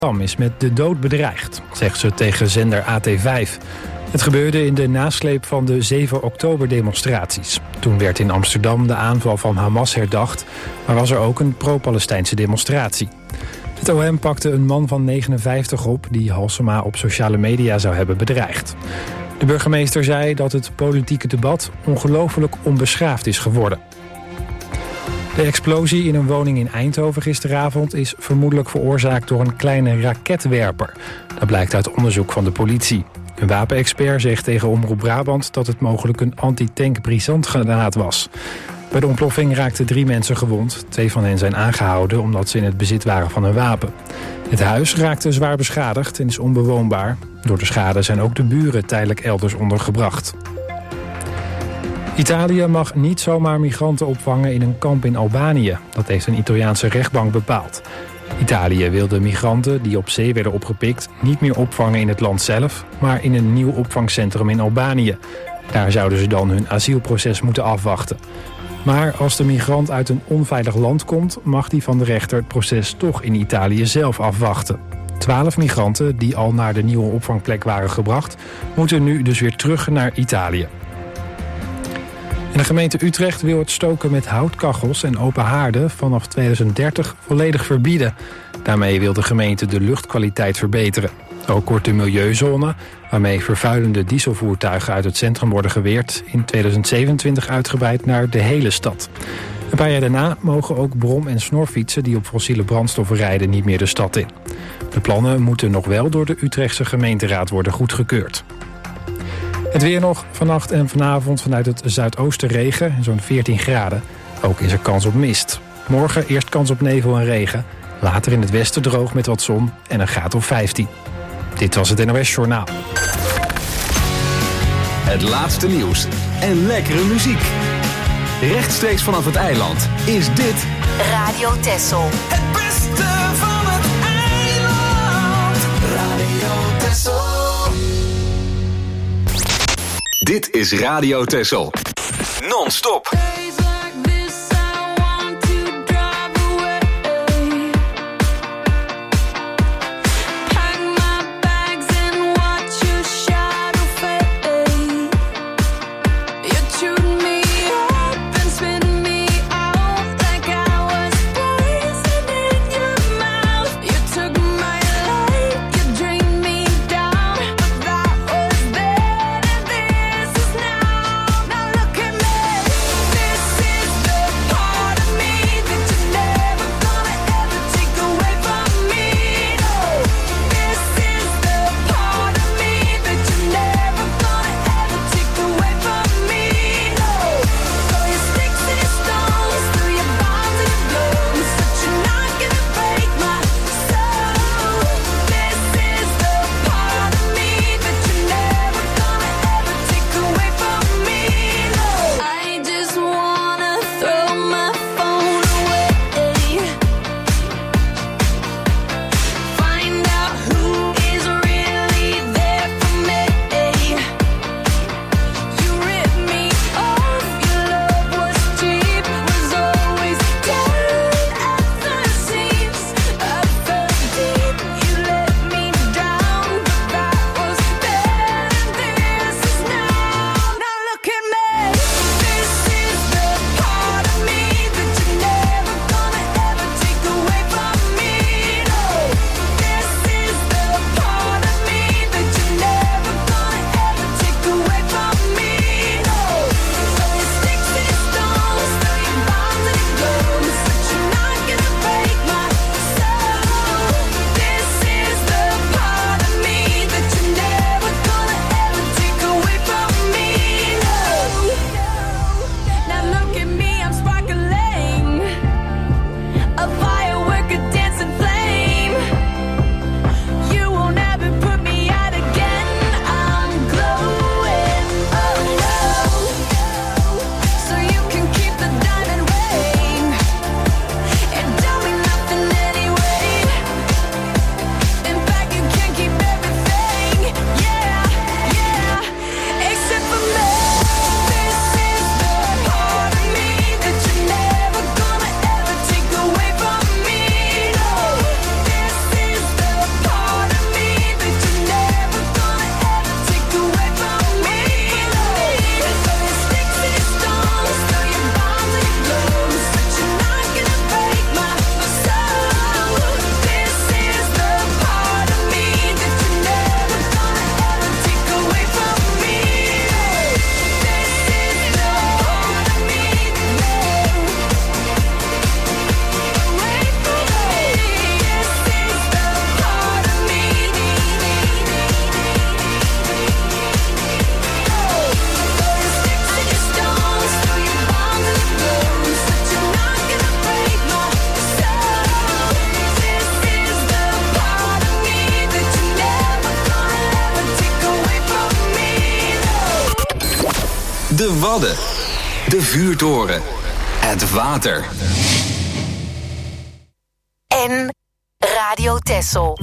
Amsterdam is met de dood bedreigd, zegt ze tegen zender AT5. Het gebeurde in de nasleep van de 7 oktober-demonstraties. Toen werd in Amsterdam de aanval van Hamas herdacht, maar was er ook een pro-Palestijnse demonstratie. Het OM pakte een man van 59 op die Halsema op sociale media zou hebben bedreigd. De burgemeester zei dat het politieke debat ongelooflijk onbeschaafd is geworden. De explosie in een woning in Eindhoven gisteravond is vermoedelijk veroorzaakt door een kleine raketwerper. Dat blijkt uit onderzoek van de politie. Een wapenexpert zegt tegen Omroep Brabant dat het mogelijk een anti-tank brisantgranaat was. Bij de ontploffing raakten 3 mensen gewond. 2 van hen zijn aangehouden omdat ze in het bezit waren van een wapen. Het huis raakte zwaar beschadigd en is onbewoonbaar. Door de schade zijn ook de buren tijdelijk elders ondergebracht. Italië mag niet zomaar migranten opvangen in een kamp in Albanië. Dat heeft een Italiaanse rechtbank bepaald. Italië wil de migranten die op zee werden opgepikt niet meer opvangen in het land zelf, maar in een nieuw opvangcentrum in Albanië. Daar zouden ze dan hun asielproces moeten afwachten. Maar als de migrant uit een onveilig land komt, mag die van de rechter het proces toch in Italië zelf afwachten. 12 migranten die al naar de nieuwe opvangplek waren gebracht, moeten nu dus weer terug naar Italië. En de gemeente Utrecht wil het stoken met houtkachels en open haarden vanaf 2030 volledig verbieden. Daarmee wil de gemeente de luchtkwaliteit verbeteren. Ook wordt de milieuzone, waarmee vervuilende dieselvoertuigen uit het centrum worden geweerd, in 2027 uitgebreid naar de hele stad. Een paar jaar daarna mogen ook brom- en snorfietsen die op fossiele brandstoffen rijden niet meer de stad in. De plannen moeten nog wel door de Utrechtse gemeenteraad worden goedgekeurd. Het weer nog, vannacht en vanavond vanuit het zuidoosten regen, zo'n 14 graden. Ook is er kans op mist. Morgen eerst kans op nevel en regen. Later in het westen droog met wat zon en een graad of 15. Dit was het NOS Journaal. Het laatste nieuws en lekkere muziek. Rechtstreeks vanaf het eiland is dit Radio Texel. Het beste van het eiland. Radio Texel. Dit is Radio Texel. Non-stop. This De Wadden. De vuurtoren. Het water. En Radio Texel.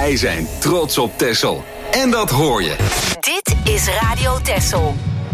Wij zijn trots op Texel. En dat hoor je. Dit is Radio Texel.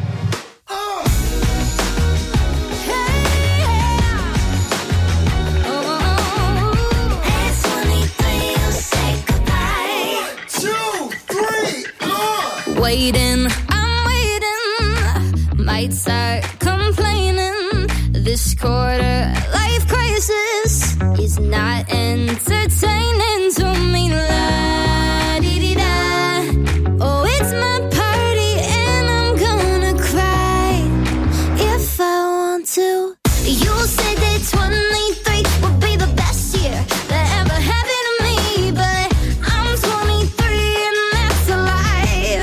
Waiting, I'm waiting. Might start complaining. This quarter life crisis is not entertaining to me. La dee dee da. Oh, it's my party and I'm gonna cry if I want to. You said that 23 would be the best year that ever happened to me, but I'm 23 and that's a lie.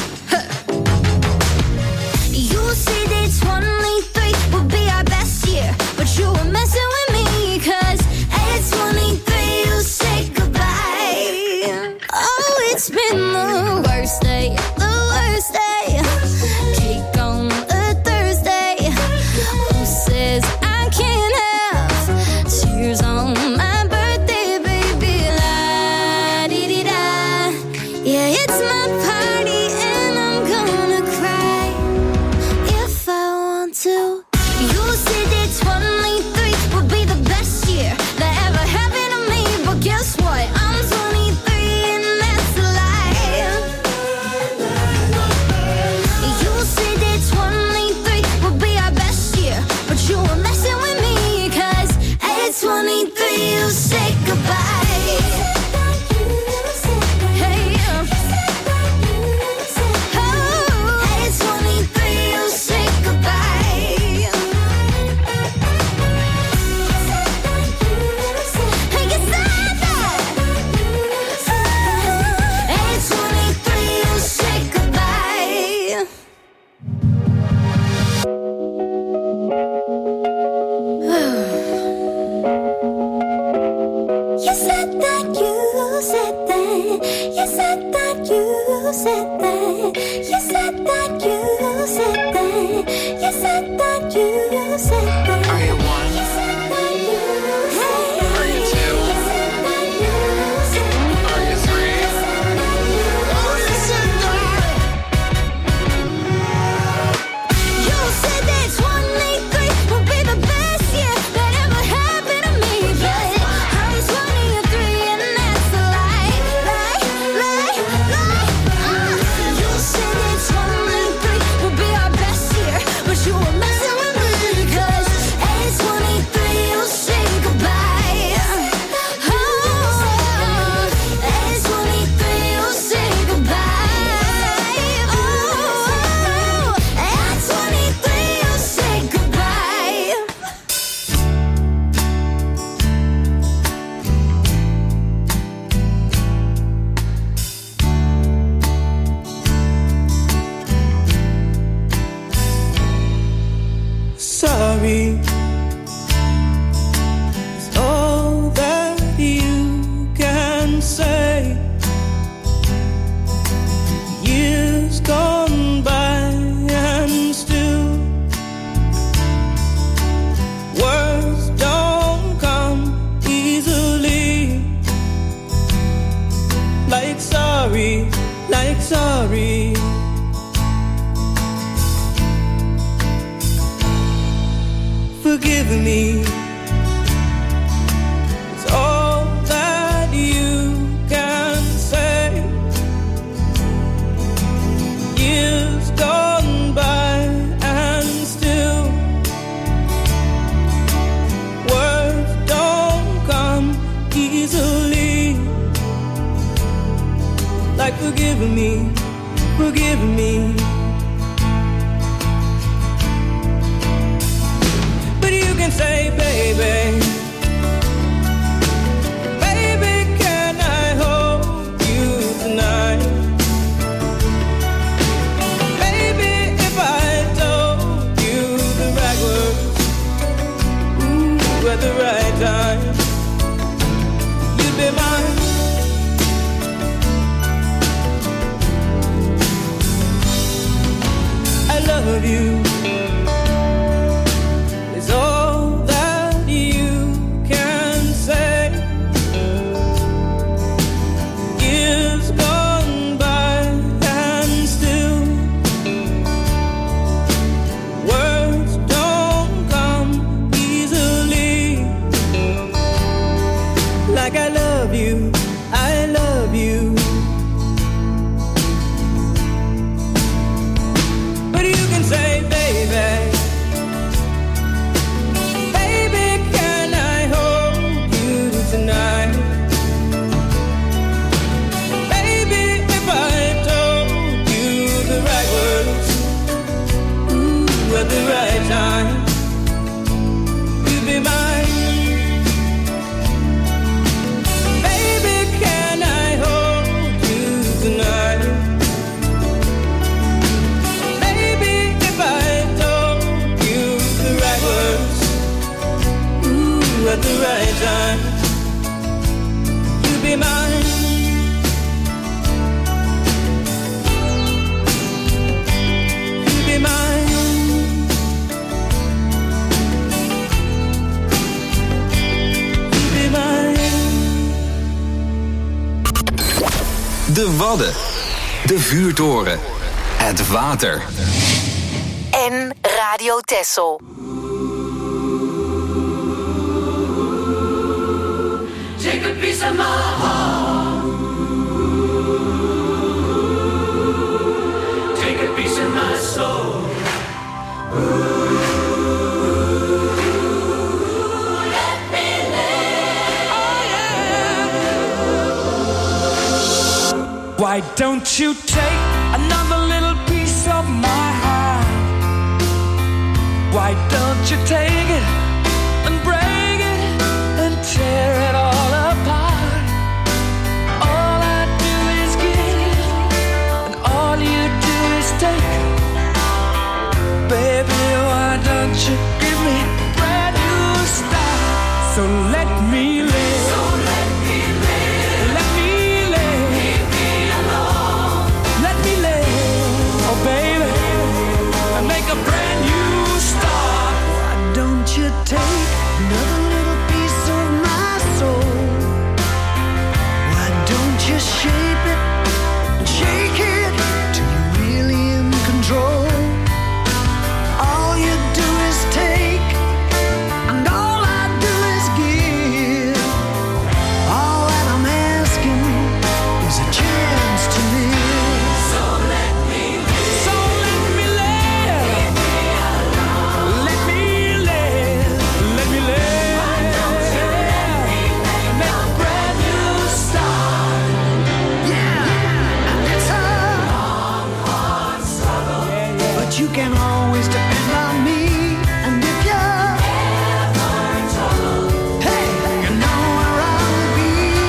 You said that 23 would be our best year, but you were messing with me, 'cause at 23 you say goodbye. Oh, it's been the worst day, the worst day. Cake on a Thursday. Who says I can't have tears on my birthday, baby? La dee dee da. Yeah, it's my party and I'm gonna cry if I want to. You said that 23 would be the best year that ever happened to me, but guess what? I'm 23 and that's a lie. You said that 23 would be our best year, but you were messing with me, 'cause at 23 you say goodbye. Hey, oh, at 23 you say goodbye. Hey, you said that. At 23 you say goodbye. You said that, you said that, you said that, you said that, you said that, you said that, you said that, you said that. Are you one? You said that, you said that. Are you two? You said that, you said that. Are you three? Oh, you said that. You said that 23 would be the best year that ever happened to me, but I'm 23 and that's a lie, lie, lie, lie. You said that 23 would be our best year, but you were messing with me, 'cause at 23 you say goodbye. Oh, at 23 you say goodbye. Oh, at 23 you say goodbye. Sorry is all that you can say. Years gone by and still words don't come easily. Like sorry, like sorry. Forgive me. It's all that you can say. Years gone by and still words don't come easily. Like forgive me, forgive me. Say, baby, baby, can I hold you tonight? Baby, if I told you the right words, ooh, at the right time, you'd be mine. I love you. De Wadden. De vuurtoren. Het water. En Radio Texel. Take a piece of my heart. Take a piece of my soul. Let me live. Oh yeah. Why don't you take another little piece of my heart? Why don't you take it and break it and tear it all apart? All I do is give, and all you do is take. Baby, why don't you give me a brand new start? So let me live. So let me live. Let me live. Leave me alone. Let me live. Oh, baby, and make a brand new start. Why don't you take another little piece of my soul? Why don't you shape it and shake it till you're really in control? All you do is take, and all I do is give. All that I'm asking is a chance to live. So let me live. So let me live. Leave me alone. Let me live. Let me live. Why don't you let me make a brand new start? Yeah, and it's a long, hard struggle. But you can always depend on me. And if you're ever in trouble, hey, you know where I'll be.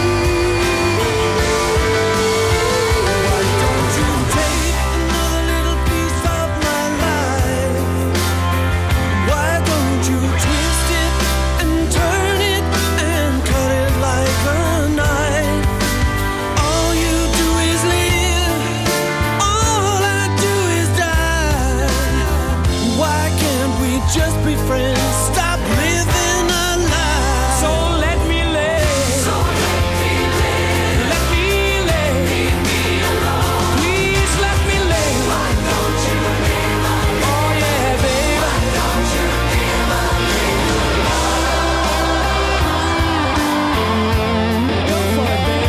Why don't you take another little piece of my life? Why don't you twist it and turn it and cut it like a knife? All you do is live, all I do is die. Why can't we just be friends? Stop living a lie. So let me live. So let me live. Let me live. Leave me alone. Please let me live. Why don't you leave me alone? Oh yeah, baby. Why don't you leave me alone? Go for it, baby.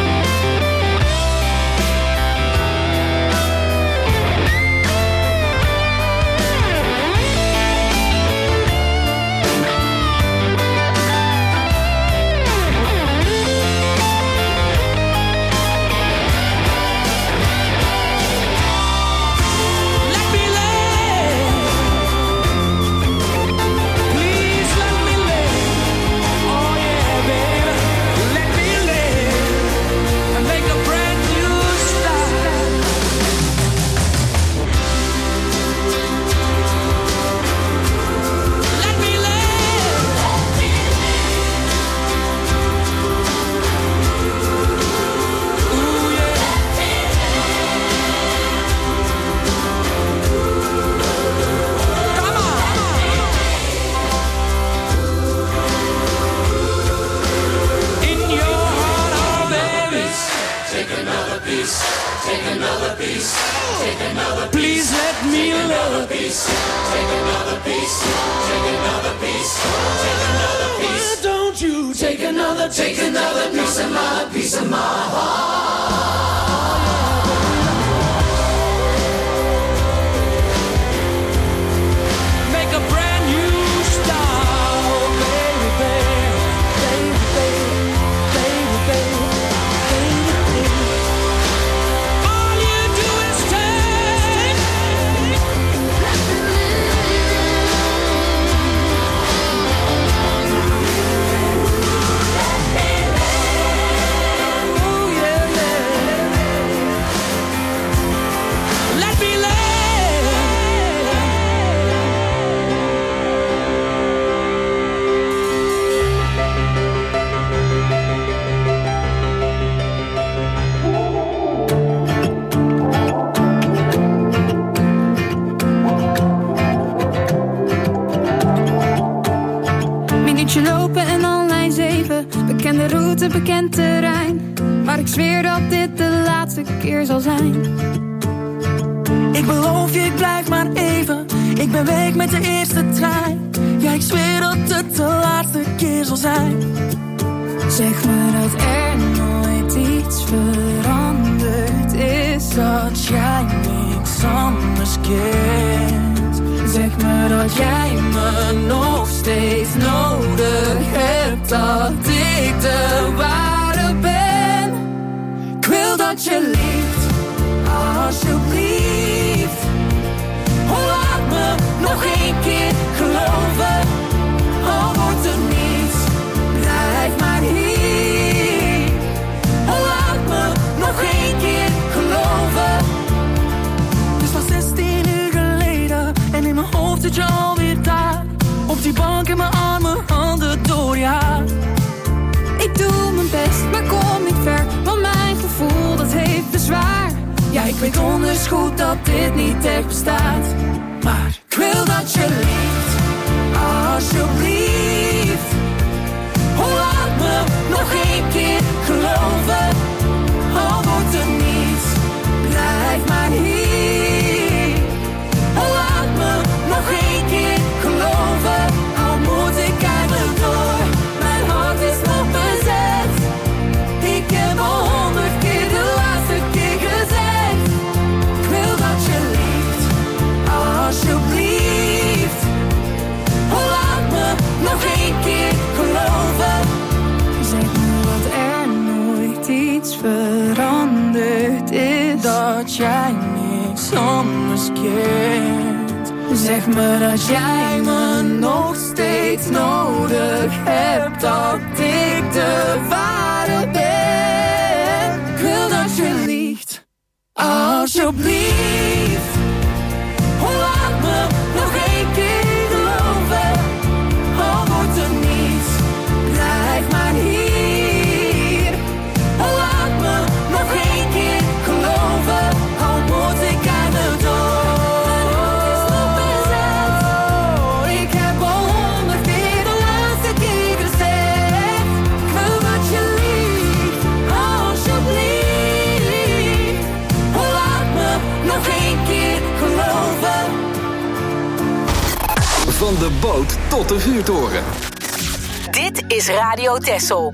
Let me live. Please let me live. Oh yeah, baby. Let me live and make a brand new start. Let me live. Ooh yeah. Come on. In your heart, oh baby. Take another piece. Take another piece. Take another piece. Please let me live. Take another piece. Take another piece. Take another piece. Why don't you take another piece of my heart? Make a brand new start, oh baby, baby, baby, baby, baby, baby, baby. All you do is take. Ooh, yeah, yeah. Let me live. Minuutje lopen en al lijn 7. Bekende route, bekend terrein. maar ik zweer dat dit de laatste keer zal zijn. Ik beloof je, ik blijf maar even. Ik ben weg met de eerste trein. Ja, ik zweer dat het de laatste keer zal zijn. Zeg me dat er nooit iets veranderd is, dat jij niks anders kent. Zeg me dat jij me nog steeds nodig hebt, dat ik de ware ben. Ik wil dat je liegt, alsjeblieft. Oh, laat me nog één keer geloven. Al wordt er niets, blijf maar hier. Oh, laat me nog één keer geloven. Het was 16 uur geleden en in mijn hoofd zit je alweer daar. Op die bank in mijn armen, handen door je haar. Ik doe mijn best, maar kom niet ver, want mijn gevoel dat heeft bezwaar. Ja, ik weet donders goed dat dit niet echt bestaat. Maar ik wil dat je liegt, alsjeblieft. Oh, laat me nog één keer geloven. Al wordt er niets, blijf maar hier. Oh, laat me nog één keer geloven. Al moet ik eigenlijk door, mijn hart is nog bezet. Ik heb al 100 keer de laatste keer gezegd. Ik wil dat je liegt, alsjeblieft. Oh, laat me nog één keer geloven. Zeg me dat er nooit iets veranderd is, dat jij niks anders kent. zeg me dat jij me nog steeds nodig hebt, dat ik de ware ben. Ik wil dat je liegt, alsjeblieft. Oh, laat me nog één keer geloven. Al wordt er niets, blijf maar hier. Oh, laat me nog één keer geloven. Al moet ik aan de door. Ik heb al 100 keer de laatste keer gezegd. Ik wil dat je liegt, alsjeblieft. Oh, laat me nog één keer geloven. Van de boot tot de vuurtoren. Dit is Radio Texel.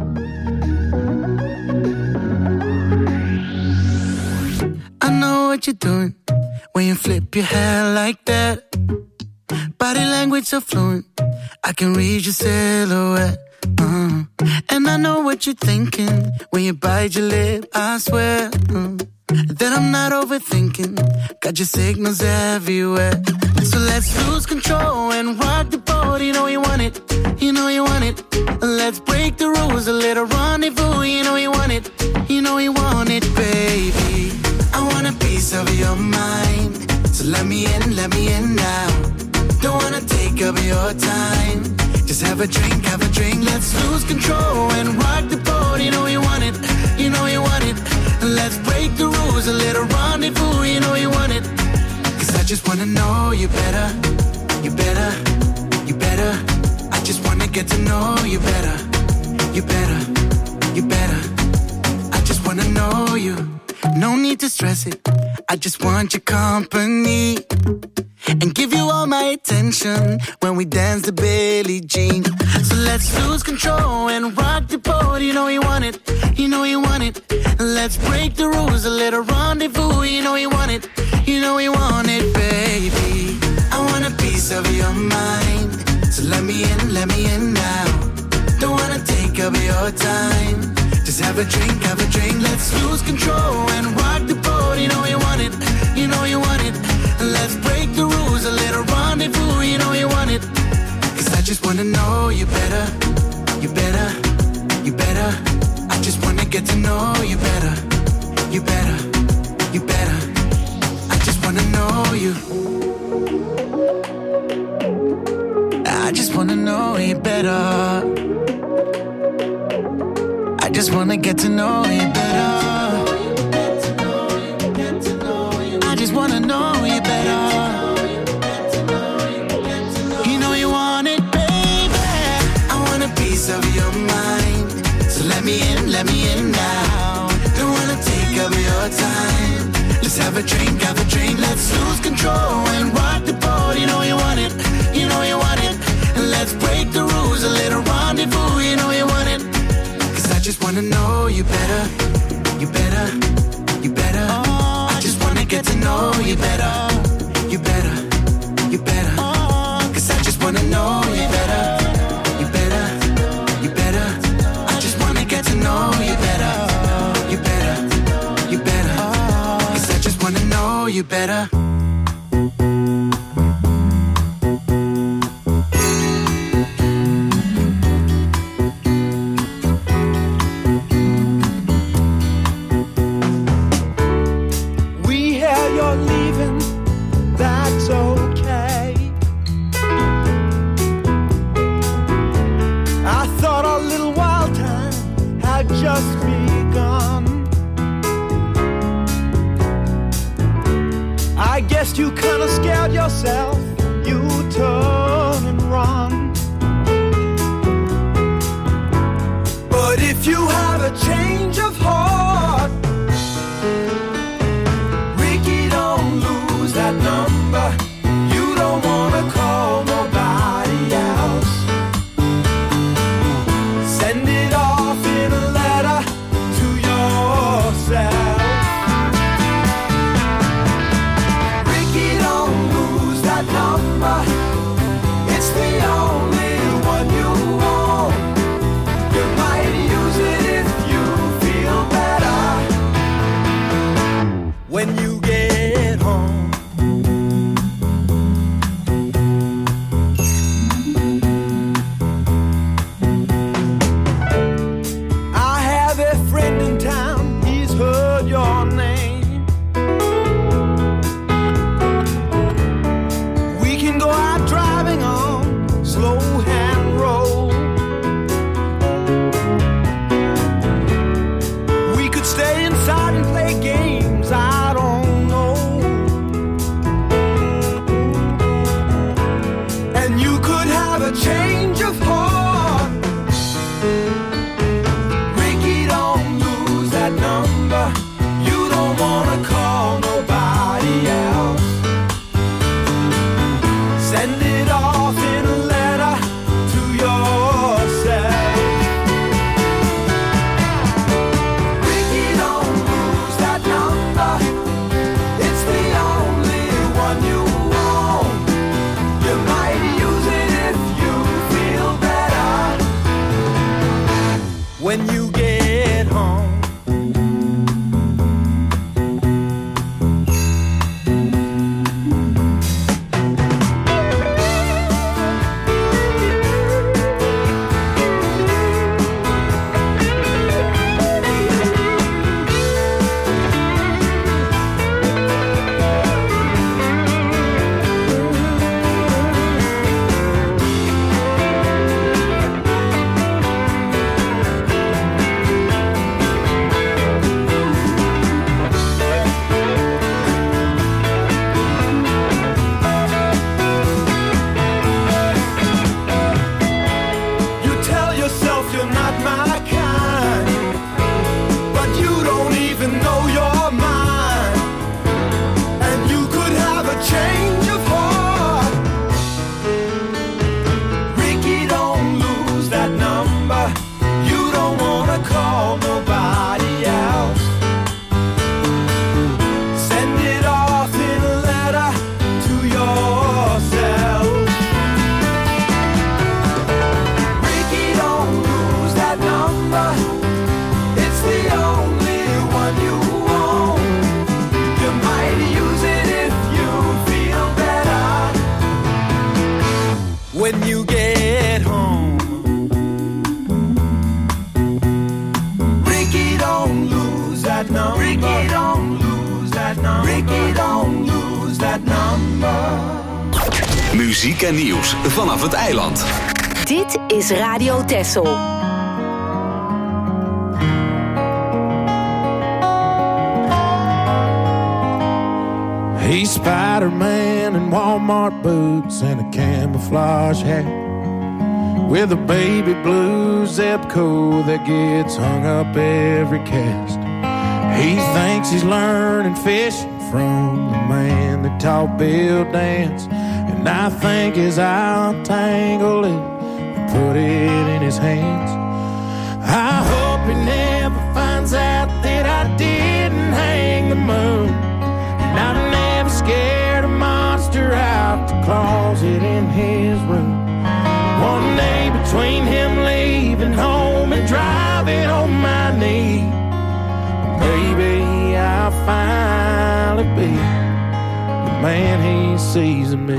I know what you're doing when you flip your hair like that. Body language so fluent, I can read your silhouette. And I know what you're thinking when you bite your lip, I swear that I'm not overthinking. Got your signals everywhere. So let's lose control and rock the boat. You know you want it, you know you want it. Let's break the rules, a little rendezvous. You know you want it, you know you want it, baby. I want a piece of your mind, so let me in now. Don't wanna take up your time, just have a drink, let's lose control and rock the boat. You know you want it, you know you want it. Let's break the rules, a little rendezvous. You know you want it, 'cause I just wanna know you better, you better, you better. I just wanna get to know you better, you better, you better. I just wanna know you, no need to stress it. I just want your company and give you all my attention when we dance the Billie Jean. So let's lose control and rock the boat. You know you want it, you know you want it. Let's break the rules, a little rendezvous. You know you want it, you know you want it, baby. I want a piece of your mind, so let me in now. Don't wanna take up your time, just have a drink, let's lose control and rock the boat. You know you want it, you know you want it. Let's break the rules, a little rendezvous. You know you want it, 'cause I just wanna know you better, you better, you better. I just wanna get to know you better, you better, you better. I just wanna know you, I just wanna know you better. I just wanna get to know you better. I just wanna know you better. You know you want it, baby. I want a piece of your mind, so let me in now. have a drink, let's lose control and rock the boat. You know you want it, you know you want it. And let's break the rules, a little rendezvous. You know you want it. 'Cause I just wanna know you better, you better, you better. I just wanna get to know you better, you better, you better. 'Cause I just wanna know you better, you better, you better. I just wanna get to know you better, you better, you better. 'Cause I just wanna know you better. Just begun. I guess you kinda scared yourself. You turn and run. But if you have a change of heart, Ricky, don't lose that number. You don't wanna call nobody else. Send it off in a letter to yourself. Ricky, don't lose that number. It's the only one you want. You might use it if you feel better when you get home. Your name. We can go out driving on slow hand roll. We could stay inside and play games, I don't know. And you could have a change of heart. Ricky, don't lose that number. Wanna call nobody else. Send it off in a letter to yourself. Ricky, don't lose that number. It's the only one you want. You might use it if you feel better when you get home. When you get home, Ricky, don't lose that number. Ricky, don't lose that number. Ricky, don't lose that number. Muziek en nieuws vanaf het eiland. Dit is Radio Texel. He's Spider-Man in Walmart boots and a camouflage hat, with a baby blue Zebco that gets hung up every cast. He thinks he's learning fishing from the man that taught Bill dance. And I think as I'll tangle it and put it in his hands, I hope he never finds out that I didn't hang the moon. And I never scared a monster out the closet in his room. One day between him leaving home and driving on my knee, maybe I'll finally be the man he sees in me.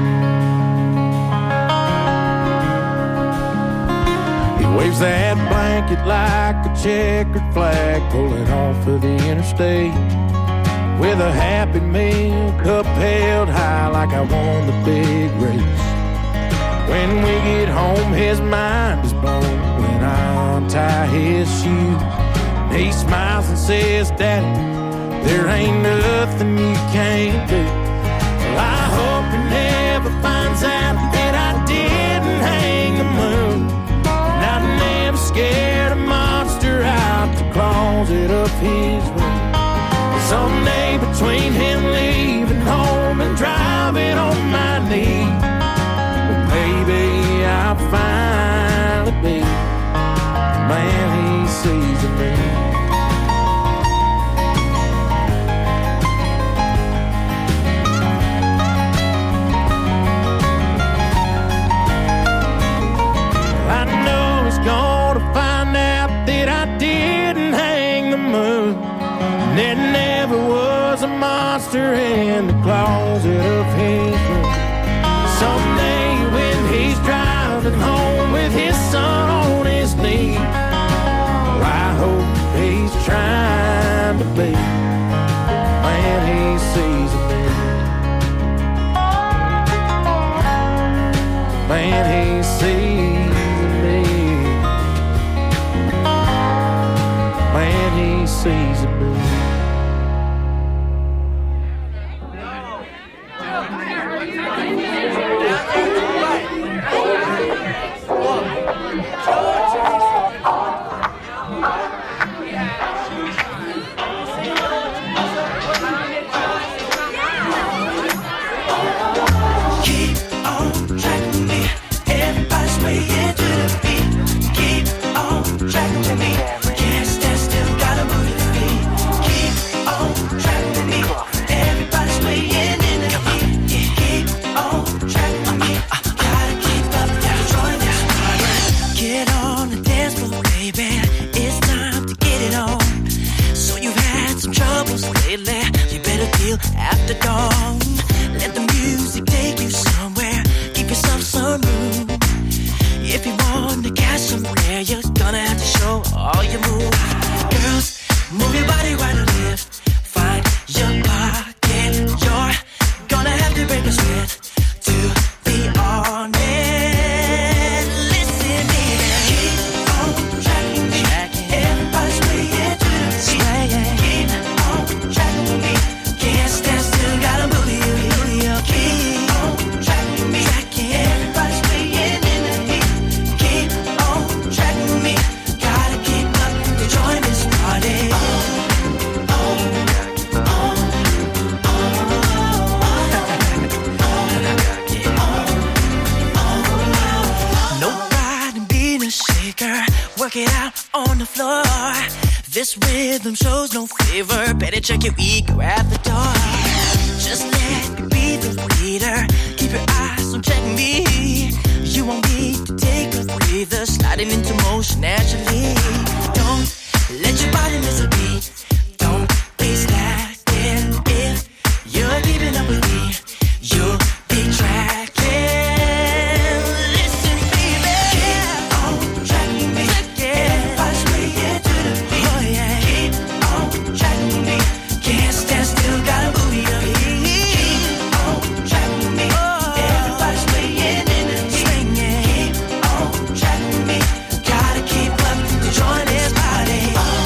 He waves that blanket like a checkered flag, pulling off of the interstate with a Happy Meal cup held high like I won the big race. When we get home, his mind is blown when I untie his shoes. He smiles and says, Daddy, there ain't nothing you can't do. Well, I hope he never finds out that I didn't hang the moon. And I never scared a monster out the closet of his room. Someday between him leaving home and driving on my knee, maybe I'll finally be the man he sees in me. I know he's gonna find out that I didn't hang the moon. And there never was a monster in the closet of his room. Someday when he's driving home with his son on his knee, well, I hope he's trying to be the man he sees in me. The man he sees in me. The man he sees in me. After dawn, let the music take you somewhere. Give yourself some room. If you want to catch somewhere, you're gonna have to show all your moves. Girls, move your body right or left. Find your pocket. You're gonna have to break a sweat to be honest. Listen, baby, keep on tracking me. Everybody's swaying to the beat. Keep on tracking with me. Can't stand still, gotta move you. Keep on tracking me. Everybody's swaying in the heat. Keep on tracking with me. Gotta keep up to join this party. No pride in being a shaker. Work it out on the floor. This rhythm shows no favor. Better check your ego at the door. Just let me be the leader. Keep your eyes on checking me. You won't need to take a breather. Sliding into motion naturally. Don't let your body miss a beat. Don't be slacked in. If you're keeping up with me, you'll be tracking. Listen, baby, keep on tracking me. Everybody's swaying to the beat. Oh, yeah. Keep on tracking me. Can't stand still, gotta move your feet. Keep on tracking me. Everybody's swaying in the heat. Keep on tracking me. Gotta keep up to join this party.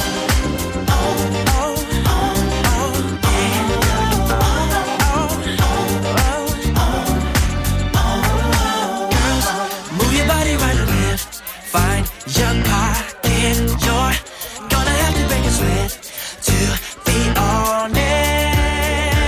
Girls, move your body right or left. Find your pocket. You're gonna have to break a sweat to be honest.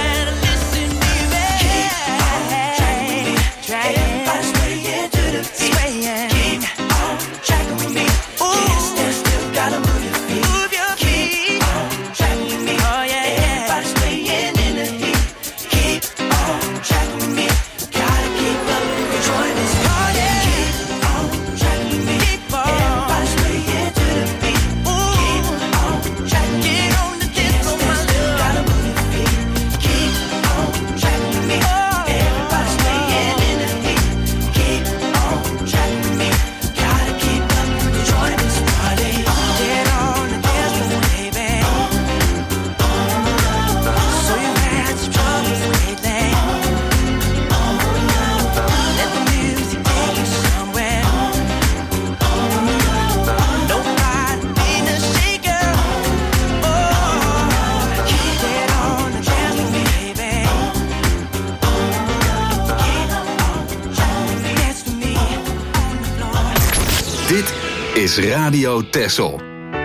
Dit is Radio Texel.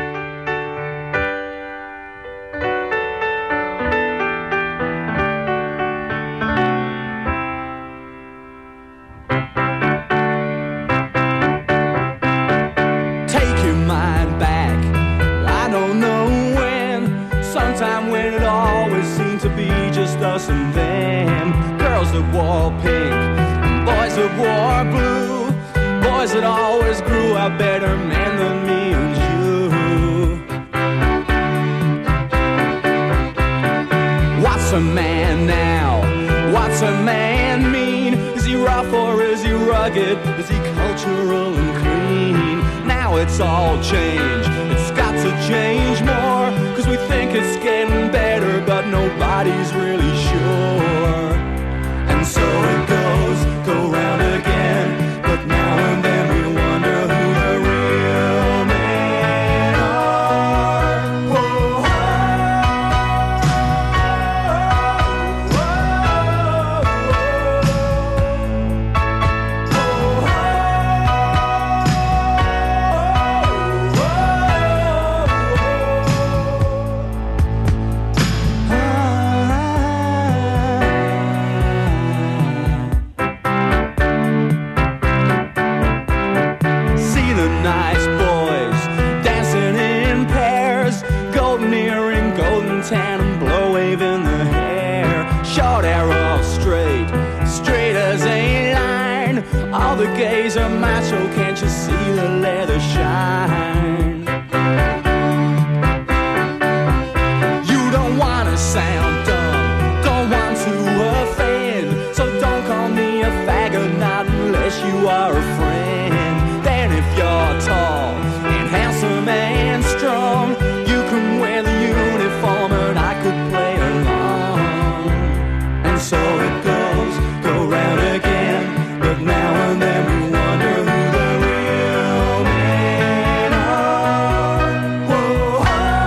Us and them, girls that wore pink, boys that wore blue, boys that always grew up better men than me and you. What's a man now? What's a man mean? Is he rough or is he rugged? Is he cultural and clean? Now it's all changed, it's got to change more, 'cause we think it's getting better, but nobody's really sure. And so it goes, go round again, but now and then we wonder who the real men are. Whoa, tan and blow waving the hair, short arrow straight as a line. All the gays are macho, can't you see the leather shine? You don't wanna sound dumb, don't want to offend, so don't call me a faggot, not unless you are a friend. Then if you're tall and handsome and strong, you can wear the uniform and I could play along. And so it goes, go round again, but now and then we wonder who the real men are. Whoa,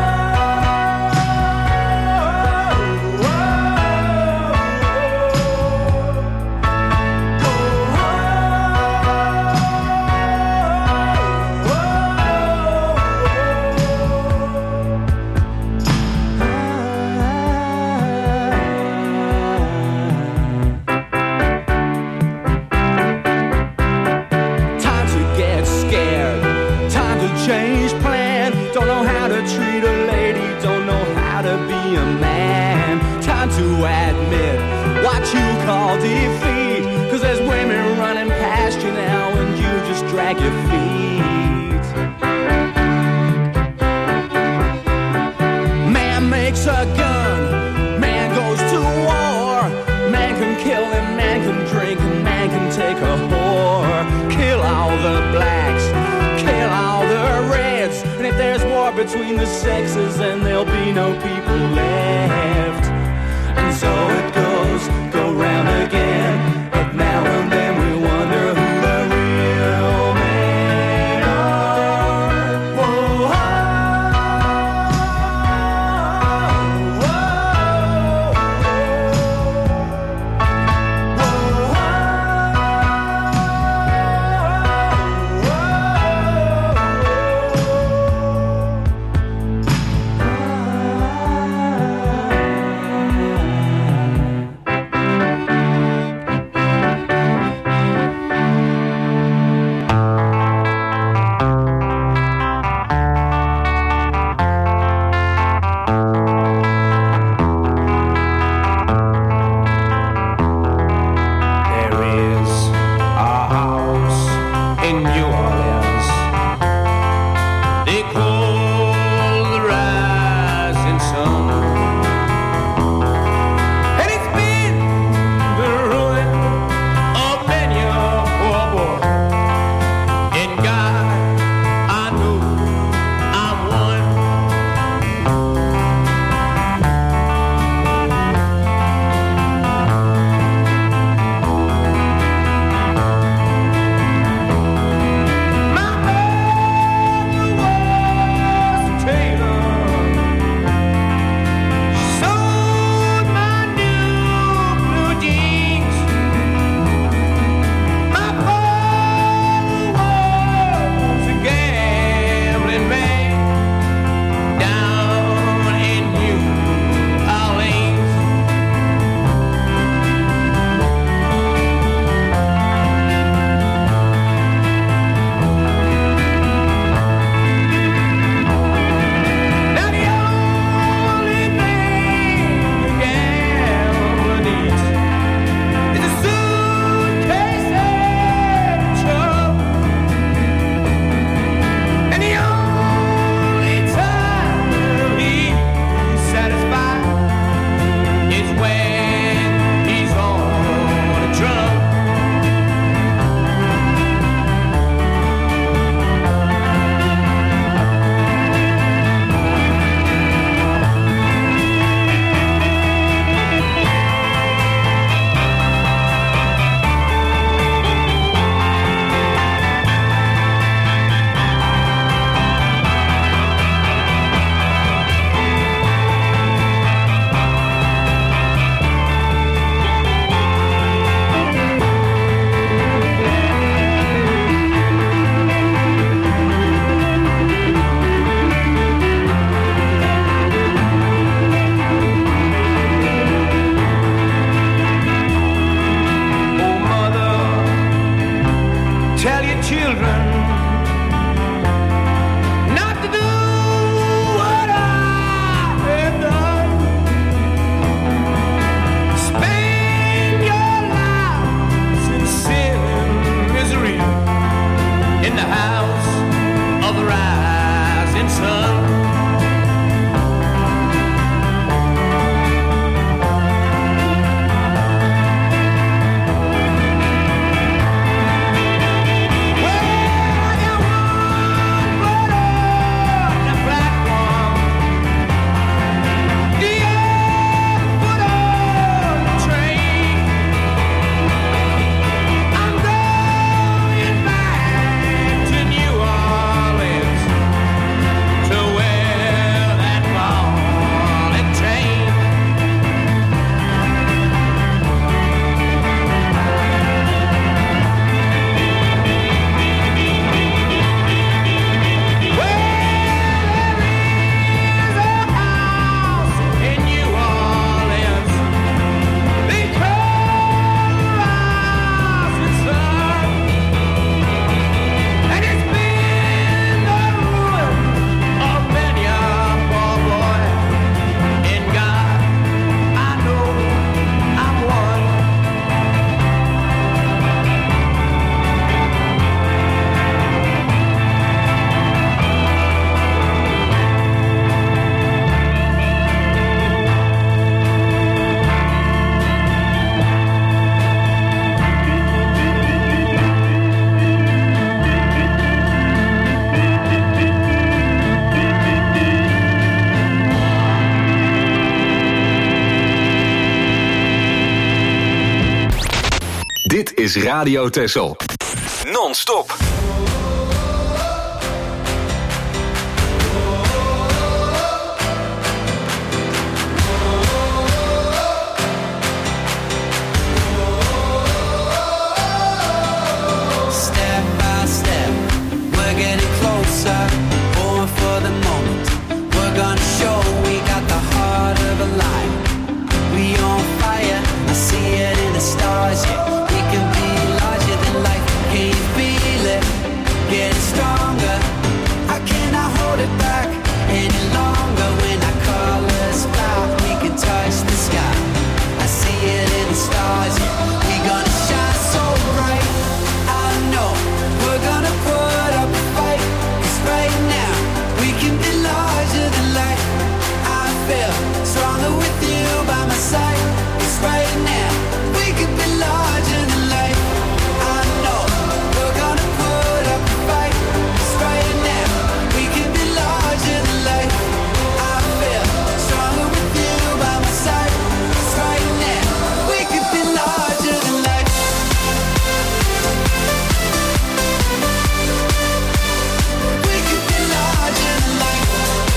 change plan, don't know how to treat a lady, don't know how to be a man. Time to admit what you call defeat, 'cause there's women running past you now and you just drag your feet. Man makes a gun, man goes to war, man can kill and man can drink and man can take a whore. Kill all the blacks, kill all the reds, and if there's war between the sexes, then there'll be no people left. And so it goes, go round again, but now and then we wonder who the real men are. Whoa, children not to do what I have done. Spend your lives in sin and misery in the house of the rising sun. Dit is Radio Texel. Non-stop. Step by step, we're getting closer. Born for the moment. We're gonna show we got the heart of a lion. We on fire, I see it in the stars, yeah. We can be larger than life, can you feel it? Getting stronger, I cannot hold it back any longer. When our colors fly, we can touch the sky. I see it in the stars, yeah. We gonna shine so bright. I know we're gonna put up a fight. 'Cause right now we can be larger than life. I feel stronger with you by my side. 'Cause right now we can be larger than life. I know we're gonna put up a fight. 'Cause right now we can be larger than life. I feel stronger with you by my side. 'Cause right now we can be larger than life. We can be larger than life.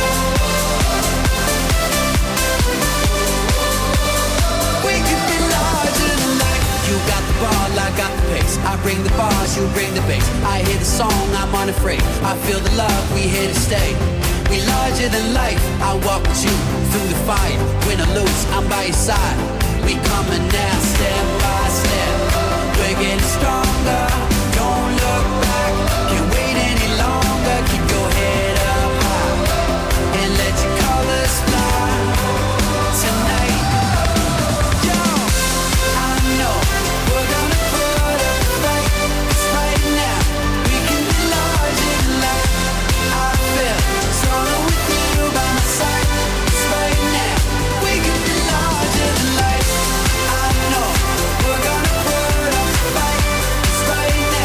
We can be larger than life. You got the ball, I got the pace. I bring the bars, you bring the bass. I hear the song, I'm unafraid. I feel the love, we here to stay. We larger than life. I walk with you through the fire. Win or lose, I'm by your side. We coming now, step by step. We're getting stronger. Don't look back. Can't wait any longer. Keep your head up high and let your colors fly tonight. Yo, I know we're gonna put up a fight. 'Cause right now we can be larger than life. I feel stronger with you by my side. 'Cause right now we can be larger than life. I know we're gonna put up a fight. 'Cause right now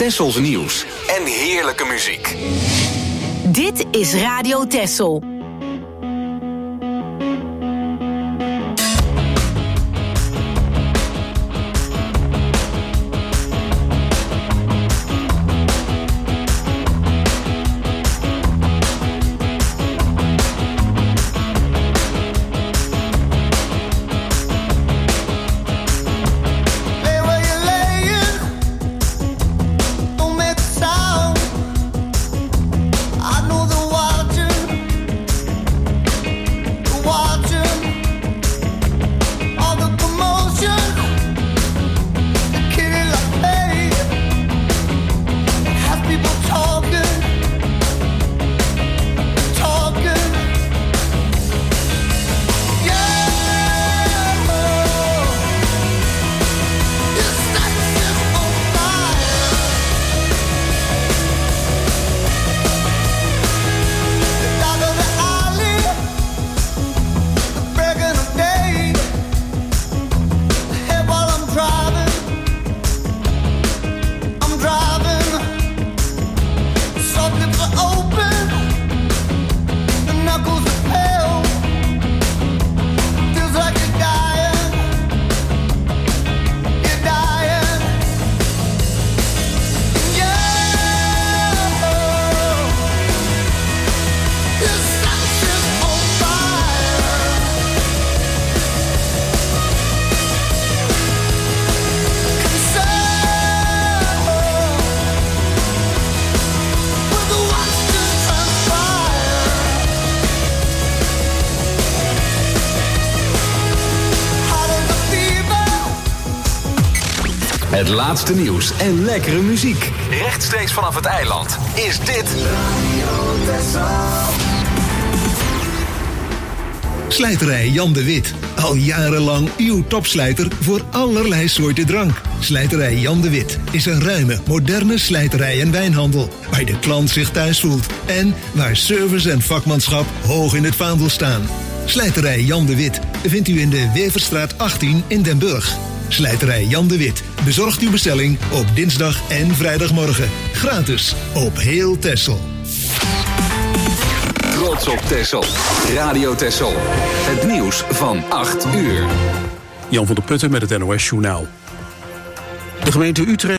Tessels nieuws en heerlijke muziek. Dit is Radio Tessel. Het laatste nieuws en lekkere muziek. Rechtstreeks vanaf het eiland is dit Slijterij Jan de Wit. Al jarenlang uw topslijter voor allerlei soorten drank. Slijterij Jan de Wit is een ruime, moderne slijterij en wijnhandel. Waar de klant zich thuis voelt. En waar service en vakmanschap hoog in het vaandel staan. Slijterij Jan de Wit vindt u in de Weverstraat 18 in Den Burg. Slijterij Jan de Wit bezorgt uw bestelling op dinsdag en vrijdagmorgen. Gratis op heel Texel. Trots op Texel. Radio Texel. Het nieuws van 8 uur. Jan van der Putten met het NOS Journaal. De gemeente Utrecht